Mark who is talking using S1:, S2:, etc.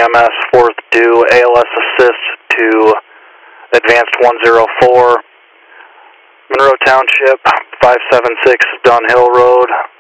S1: EMS 4th due, ALS assist to Advanced 104, Monroe Township, 576 Dunn Hill Road.